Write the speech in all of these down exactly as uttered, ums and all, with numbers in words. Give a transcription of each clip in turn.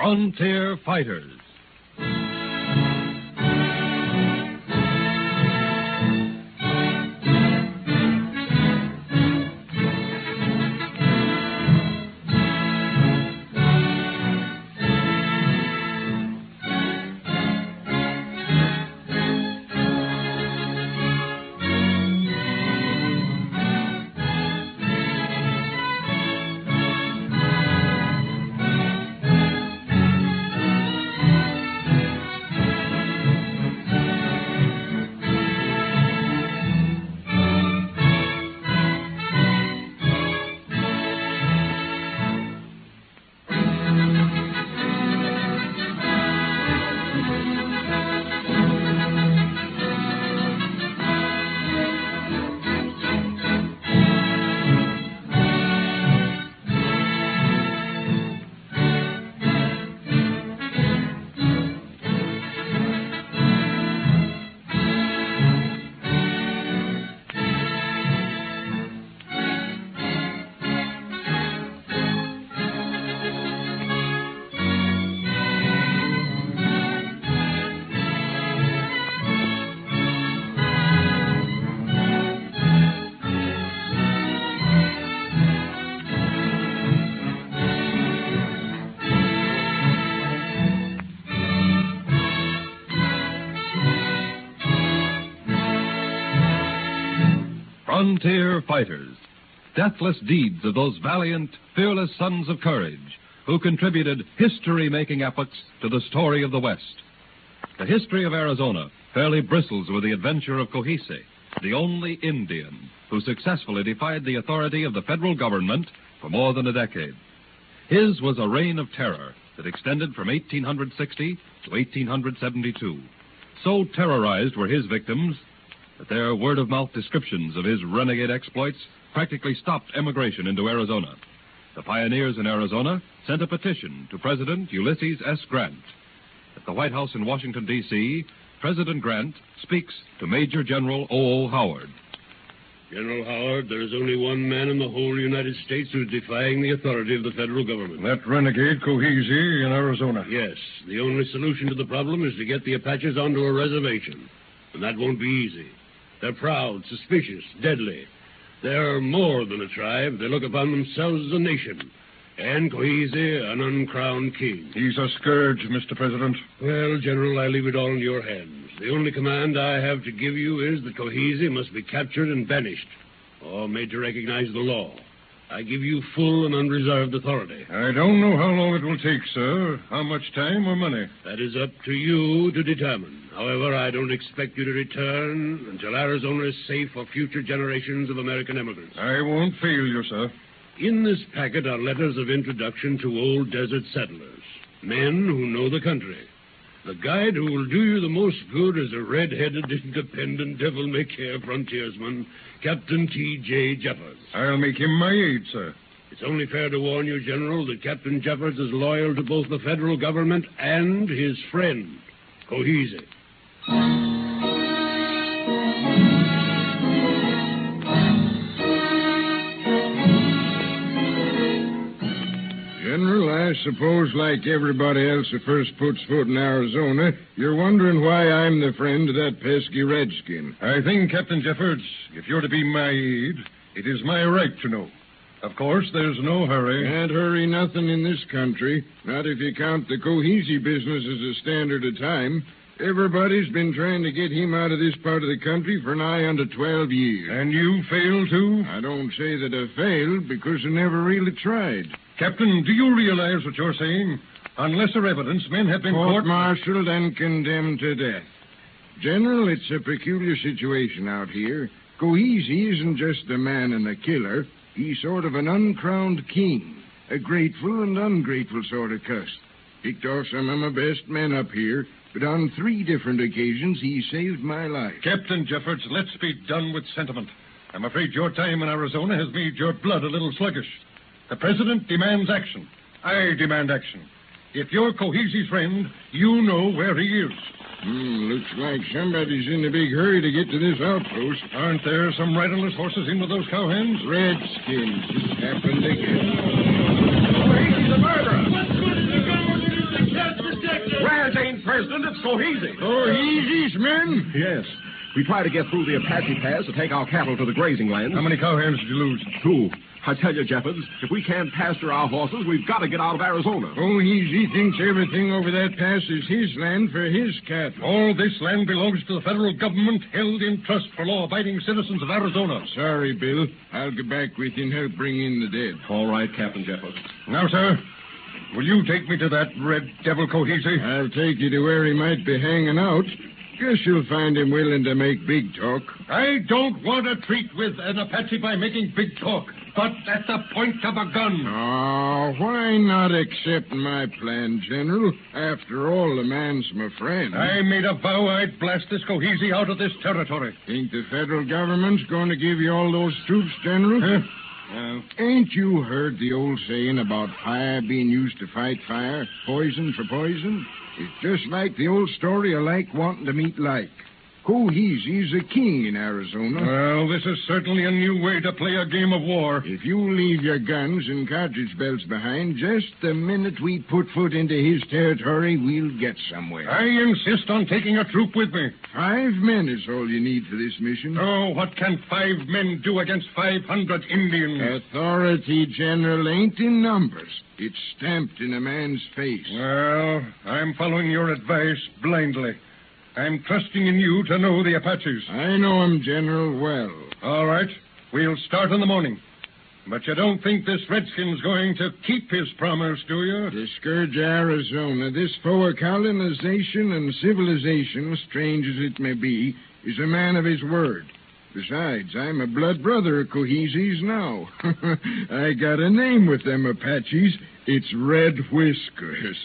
Frontier Fighters. Frontier Fighters, deathless deeds of those valiant, fearless sons of courage who contributed history-making epochs to the story of the West. The history of Arizona fairly bristles with the adventure of Cohise, the only Indian who successfully defied the authority of the federal government for more than a decade. His was a reign of terror that extended from eighteen sixty to eighteen seventy-two. So terrorized were his victims that their word-of-mouth descriptions of his renegade exploits practically stopped emigration into Arizona. The pioneers in Arizona sent a petition to President Ulysses S. Grant. At the White House in Washington, D C, President Grant speaks to Major General O O. Howard. General Howard, there is only one man in the whole United States who is defying the authority of the federal government. That renegade Cohise in Arizona. Yes. The only solution to the problem is to get the Apaches onto a reservation. And that won't be easy. They're proud, suspicious, deadly. They're more than a tribe. They look upon themselves as a nation. And Cohise, an uncrowned king. He's a scourge, Mister President. Well, General, I leave it all in your hands. The only command I have to give you is that Cohise must be captured and banished, or made to recognize the law. I give you full and unreserved authority. I don't know how long it will take, sir. How much time or money? That is up to you to determine. However, I don't expect you to return until Arizona is safe for future generations of American immigrants. I won't fail you, sir. In this packet are letters of introduction to old desert settlers, men who know the country. The guide who will do you the most good is a red-headed, independent, devil-may-care frontiersman, Captain T J Jeffords. I'll make him my aide, sir. It's only fair to warn you, General, that Captain Jeffords is loyal to both the federal government and his friend, Cohise. General, I suppose like everybody else who first puts foot in Arizona, you're wondering why I'm the friend of that pesky redskin. I think, Captain Jeffords, if you're to be my aide, it is my right to know. Of course, there's no hurry. Can't hurry nothing in this country, not if you count the Cohise business as a standard of time. Everybody's been trying to get him out of this part of the country for nigh under twelve years. And you failed too? I don't say that I failed because I never really tried. Captain, do you realize what you're saying? On lesser evidence, men have been court-martialed and condemned to death. General, it's a peculiar situation out here. Cohise isn't just a man and a killer. He's sort of an uncrowned king. A grateful and ungrateful sort of cuss. Picked off some of my best men up here, but on three different occasions he saved my life. Captain Jeffords, let's be done with sentiment. I'm afraid your time in Arizona has made your blood a little sluggish. The President demands action. I demand action. If you're Cohise's friend, you know where he is. Hmm, looks like somebody's in a big hurry to get to this outpost. Aren't there some riderless horses in with those cowhands? Redskins. Happened again. Cohise's a murderer! What's good is the government? President. It's Cohese. Cohese's men? Yes. We try to get through the Apache Pass to take our cattle to the grazing lands. How many cowhands did you lose? Two. I tell you, Jeffords, if we can't pasture our horses, we've got to get out of Arizona. Cohese thinks everything over that pass is his land for his cattle. All this land belongs to the federal government, held in trust for law-abiding citizens of Arizona. Sorry, Bill. I'll go back with you and help bring in the dead. All right, Captain Jeffords. Now, sir, will you take me to that red devil Cohese? I'll take you to where he might be hanging out. Guess you'll find him willing to make big talk. I don't want to treat with an Apache by making big talk, but at the point of a gun. Oh, why not accept my plan, General? After all, the man's my friend. I made a vow I'd blast this Cohese out of this territory. Think the federal government's going to give you all those troops, General? Huh? Uh, ain't you heard the old saying about fire being used to fight fire, poison for poison? It's just like the old story of like wanting to meet like. Cohese's a king in Arizona. Well, this is certainly a new way to play a game of war. If you leave your guns and cartridge belts behind, just the minute we put foot into his territory, we'll get somewhere. I insist on taking a troop with me. Five men is all you need for this mission. Oh, what can five men do against five hundred Indians? Authority, General, ain't in numbers. It's stamped in a man's face. Well, I'm following your advice blindly. I'm trusting in you to know the Apaches. I know 'em, General, well. All right. We'll start in the morning. But you don't think this redskin's going to keep his promise, do you? To scourge Arizona, this foe of colonization and civilization, strange as it may be, is a man of his word. Besides, I'm a blood brother of Cohese's now. I got a name with them Apaches. It's Red Whiskers.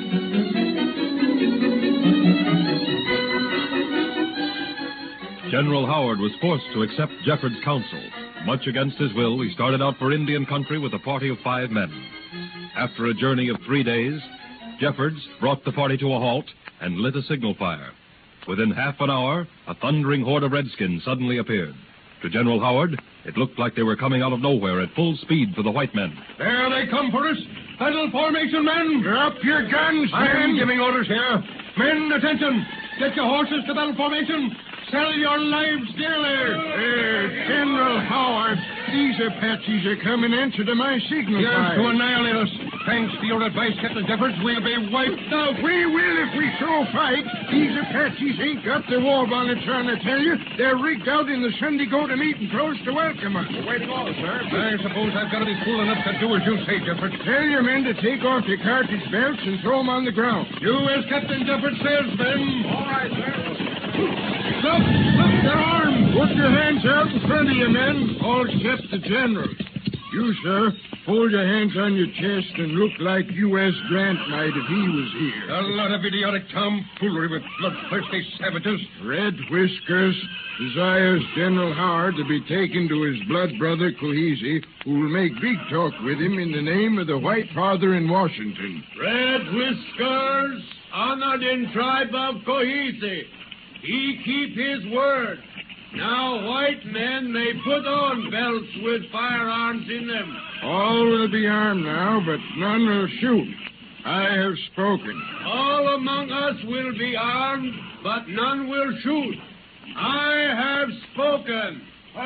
General Howard was forced to accept Jeffords' counsel. Much against his will, he started out for Indian country with a party of five men. After a journey of three days, Jeffords brought the party to a halt and lit a signal fire. Within half an hour, a thundering horde of redskins suddenly appeared. To General Howard, it looked like they were coming out of nowhere at full speed for the white men. There they come for us. Battle formation, men. Drop your guns, I'm men. giving orders here. Men, attention. Get your horses to battle formation. Sell your lives dearly. Uh, General Howard, these Apaches are coming answer to my signal Yes, fire. to annihilate us. Thanks to your advice, Captain Jeffords, we'll be wiped out. We will if we so fight. These Apaches ain't got their war bonnets on, I tell you. They're rigged out in the Sunday go-to-meeting clothes to welcome us. Waiting orders, sir. I suppose I've got to be fool enough to do as you say, Jeffords. Tell your men to take off your cartridge belts and throw them on the ground. Do as Captain Jeffords says, men. All right, sir. Look, look, they're armed. Put your hands out in front of you, men. All except the general. You, sir, hold your hands on your chest and look like U S Grant might if he was here. A lot of idiotic tomfoolery with bloodthirsty savages. Red Whiskers desires General Howard to be taken to his blood brother Cohese, who will make big talk with him in the name of the White Father in Washington. Red Whiskers, honored in tribe of Cohese. He keep his word. Now white men may put on belts with firearms in them. All will be armed now, but none will shoot. I have spoken. All among us will be armed, but none will shoot. I have spoken.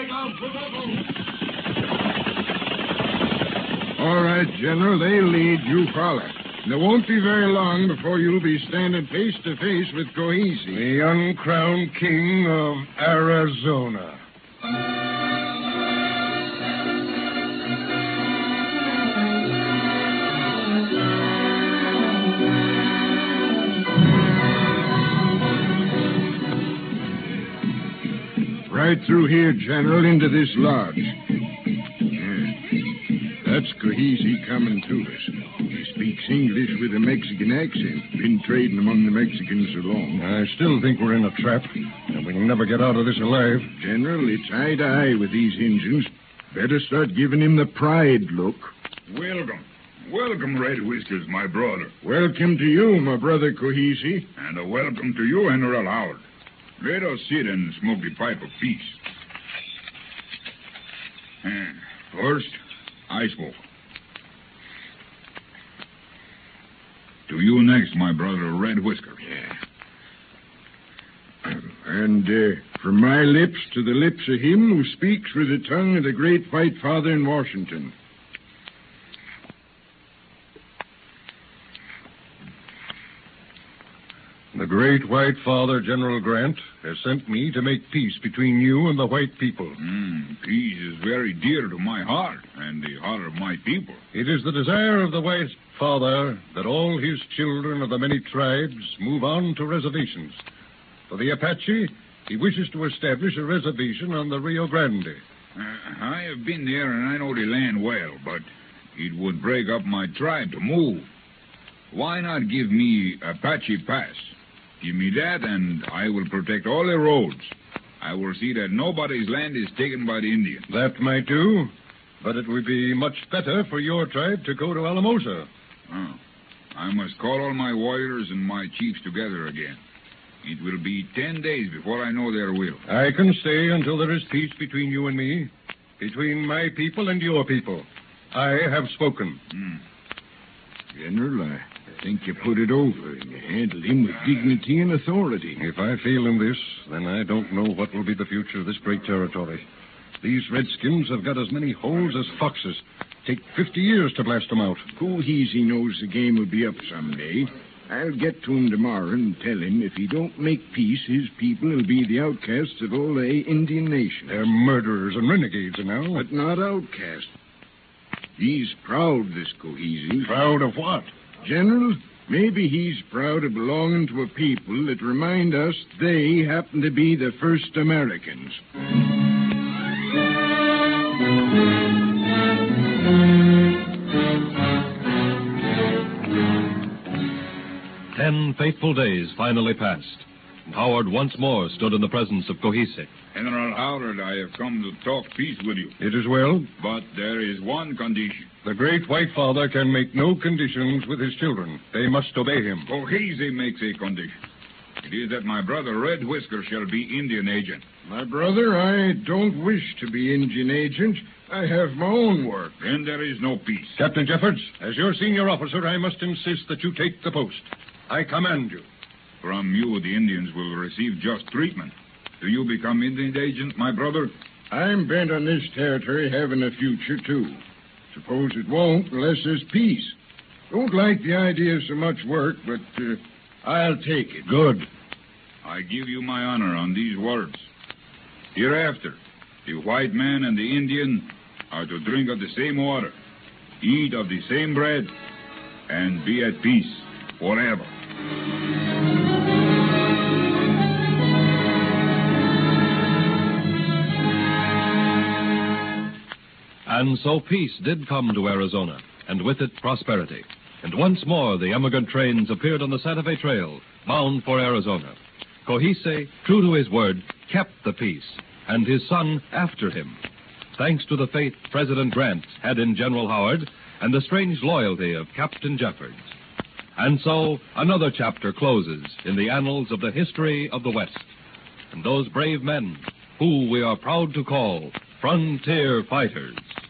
All right, General, they lead, you follow. There won't be very long before you'll be standing face to face with Cohese. The uncrowned king of Arizona. Right through here, General, into this lodge. Yeah. That's Cohese coming to us. He speaks English with a Mexican accent. Been trading among the Mexicans so long. I still think we're in a trap, and we'll never get out of this alive. General, it's eye to eye with these Injuns. Better start giving him the pride look. Welcome. Welcome, Red Whiskers, my brother. Welcome to you, my brother Cohese. And a welcome to you, General Howard. Let us sit and smoke a pipe of peace. And first, I smoke. To you next, my brother Red Whisker. Yeah. And uh, from my lips to the lips of him who speaks with the tongue of the great White Father in Washington. The great White Father, General Grant, has sent me to make peace between you and the white people. Mm, peace is very dear to my heart and the heart of my people. It is the desire of the White Father that all his children of the many tribes move on to reservations. For the Apache, he wishes to establish a reservation on the Rio Grande. Uh, I have been there and I know the land well, but it would break up my tribe to move. Why not give me Apache Pass? Give me that, and I will protect all the roads. I will see that nobody's land is taken by the Indians. That might do, but it would be much better for your tribe to go to Alamosa. Oh. I must call all my warriors and my chiefs together again. It will be ten days before I know their will. I can stay until there is peace between you and me, between my people and your people. I have spoken. Hmm. General, I think you put it over and you handled him with dignity and authority. If I fail in this, then I don't know what will be the future of this great territory. These redskins have got as many holes as foxes. Take fifty years to blast them out. Coheasy knows the game will be up someday. I'll get to him tomorrow and tell him if he don't make peace, his people will be the outcasts of all the Indian nations. They're murderers and renegades now. But not outcasts. He's proud, this Coheasy. Proud of what? General, maybe he's proud of belonging to a people that remind us they happen to be the first Americans. Ten fateful days finally passed, and Howard once more stood in the presence of Coheasy. General Howard, I have come to talk peace with you. It is well. But there is one condition. The great White Father can make no conditions with his children. They must obey him. Coheasy makes a condition. It is that my brother Red Whisker shall be Indian agent. My brother, I don't wish to be Indian agent. I have my own work. Then there is no peace. Captain Jeffords, as your senior officer, I must insist that you take the post. I command you. From you, the Indians will receive just treatment. Do you become Indian agent, my brother? I'm bent on this territory having a future, too. Suppose it won't unless there's peace. Don't like the idea of so much work, but uh, I'll take it. Good. I give you my honor on these words. Hereafter, the white man and the Indian are to drink of the same water, eat of the same bread, and be at peace forever. And so peace did come to Arizona, and with it prosperity. And once more the emigrant trains appeared on the Santa Fe Trail, bound for Arizona. Coheasy, true to his word, kept the peace, and his son after him, thanks to the faith President Grant had in General Howard and the strange loyalty of Captain Jeffords. And so another chapter closes in the annals of the history of the West. And those brave men, who we are proud to call frontier fighters.